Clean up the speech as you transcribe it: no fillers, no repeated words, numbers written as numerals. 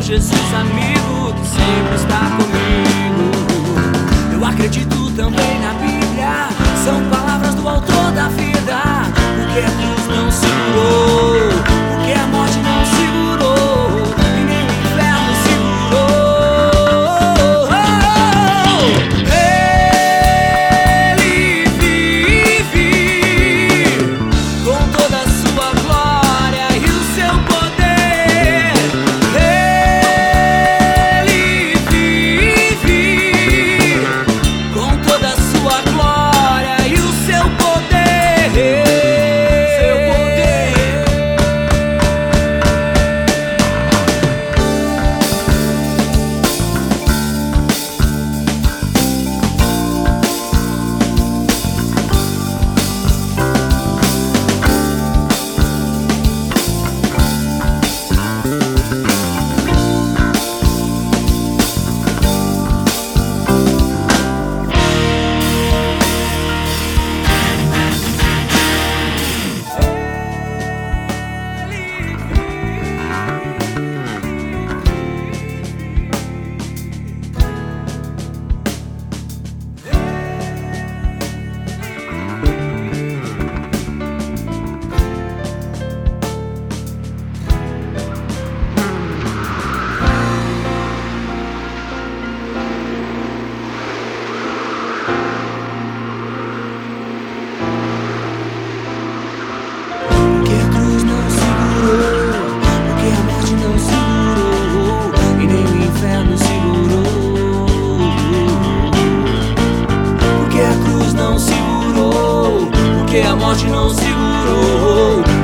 Jesus amigo que sempre está comigo. Eu acredito também na Bíblia, são palavras do autor da vida. Porque a cruz não segurou, porque a morte não segurou, e nem o inferno segurou. Ele vive com toda a sua glória e o seu poder. Ele vive com toda a sua glória e o seu poder. Porque a morte não segurou,